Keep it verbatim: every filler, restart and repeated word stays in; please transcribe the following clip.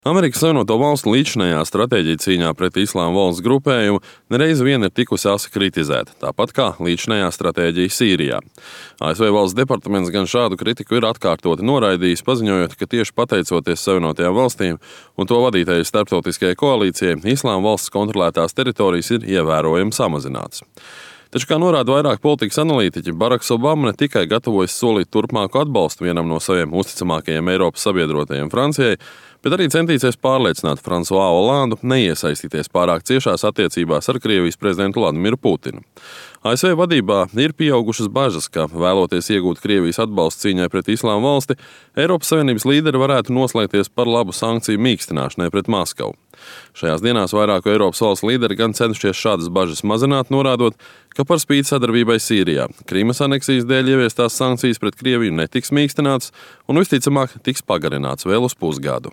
Amerikas Savienoto Valstu līdzinājā stratēģija cīņā pret Islāma valsts grupējumu nereiz vien ir tikusi asi kritizēta, tāpat kā līdzinājā stratēģija Sīrijā. A S V valsts departaments gan šādu kritiku ir atkārtoti noraidījis, paziņojot, ka tieši pateicoties Savienotajām valstīm un to vadītajai starptautiskajai koalīcijai, Islāma valsts kontrolētās teritorijas ir ievērojami samazinātas. Taču, kā norāda vairāk politikas analītiķi, Baraks Obama ne tikai gatavojas solīt turpmāku atbalstu vienam no saviem uzticamākajiem Eiropas sabiedrotajiem Francijai, bet arī centīsies pārliecināt Fransuā Olandu neiesaistīties pārāk ciešās attiecībās ar Krievijas prezidentu Vladimiru Putinu. A S V vadībā ir pieaugušas bažas, ka, vēloties iegūt Krievijas atbalstu cīņai pret Islāma valsti, Eiropas Savienības līderi varētu noslēgties par labu sankciju mīkstināšanai pret Maskavu. Šajās dienās vairāku Eiropas valstu līderi gan cenšies šādas bažas mazināt, norādot, ka par spīti sadarbībai Sīrijā Krimas aneksijas dēļ ieviestās sankcijas pret Krieviju netiks mīkstinātas un visticamāk tiks pagarināts vēl uz pusgadu.